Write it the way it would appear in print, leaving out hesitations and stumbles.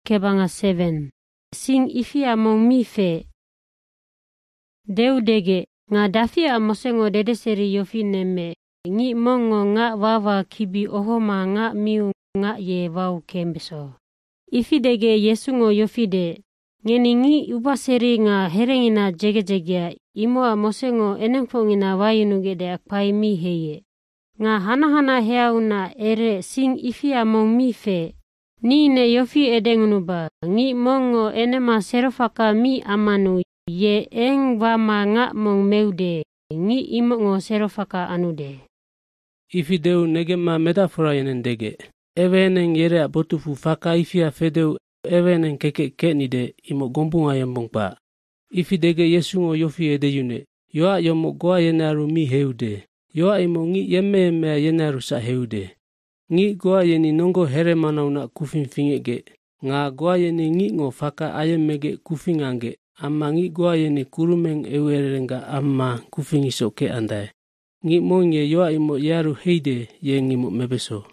kebanga 7. Sing ifia mong mi fe. Deu dege, nga dafia mosengo dedeseri yofi neme. Ngi mongo nga wawa kibi ohoma nga miu nga ye wau kembeso. Ifi dege yesungo yofi de. Ngeni ngi upaseri nga herengina jege imoa mosengo enengfongina wayunuge de akpai mi heye. Nga hana heauna ere sing ifia mong mi fe. Ni ne yofi edengunuba. Ngi mongo enema serofaka mi amanu ye eng wama nga mong meude. Ngi imongo serofaka anude. Ifi deu negema metafora yenen dege. Eweneng yere botufu faka ifia fedeu eweneng keke nide imo gombunga yembongpa. Ifi dege yesungo yofi edeyune. Yoa yomo goa yenaru mi heude. Yoa imo ngi yemme yenaru sa heude. Ngi goa yeni nongo here manauna kufin fingege. Nga goa yeni ngi ngo faka ayemege kufingange. Amma ngi goa yeni kurumeng ewerenga amma kufingiso ke andai. Ngi monye yoa imo yaru heide ye ngimo mebeso.